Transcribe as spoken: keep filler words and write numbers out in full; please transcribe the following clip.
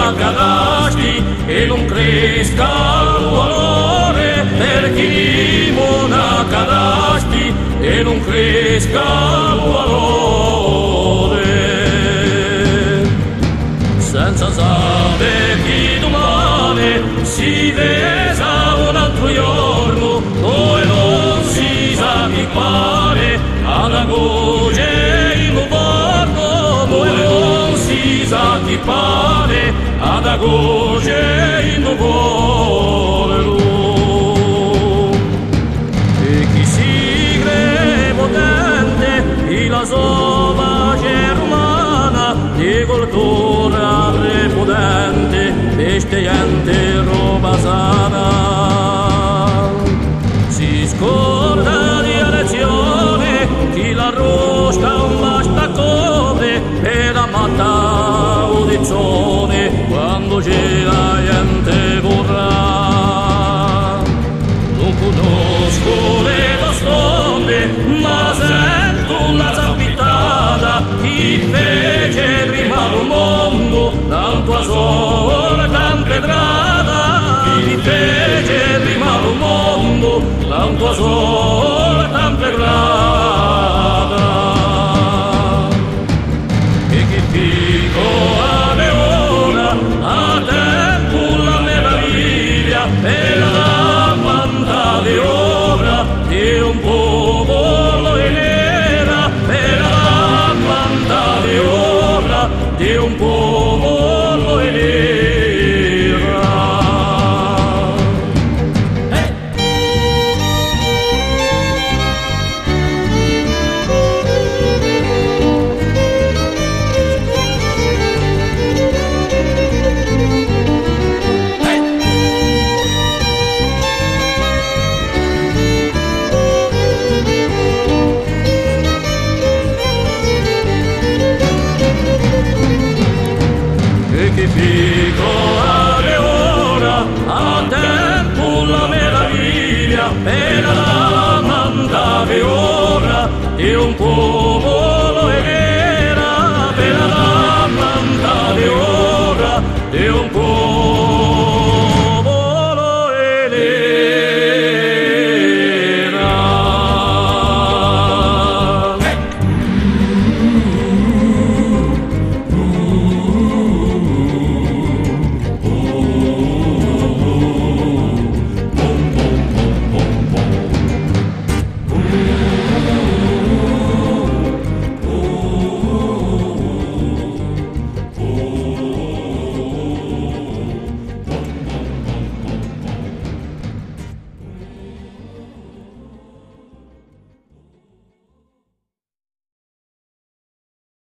cadasti e non cresca il valore per chi mona cadasti e non cresca il valore senza sapere chi domani si vesa un altro giorno dove non si sa chi pare ad agoge in bordo dove non si sa chi pare ad agoge in bordo e chi si crede potente e la sovace romana di cultura prepotente vestiente roba sana si scorda di elezione chi la rosca un basta copre per la matta udizione quando c'è la gente vorrà non conosco le costombe ma sento una zampitata chi fece prima al mondo dal tua sola tan pedrata chi fece prima al mondo dal tua sola tan pedrata e chi fico ave ora a tempo la meraviglia e la banda di ora di un popolo e nera e la banda di ora di un popolo e nera che fico ave ora a tempo la meraviglia per la mandave ora di un popolo e nera per la mandave ora di un popolo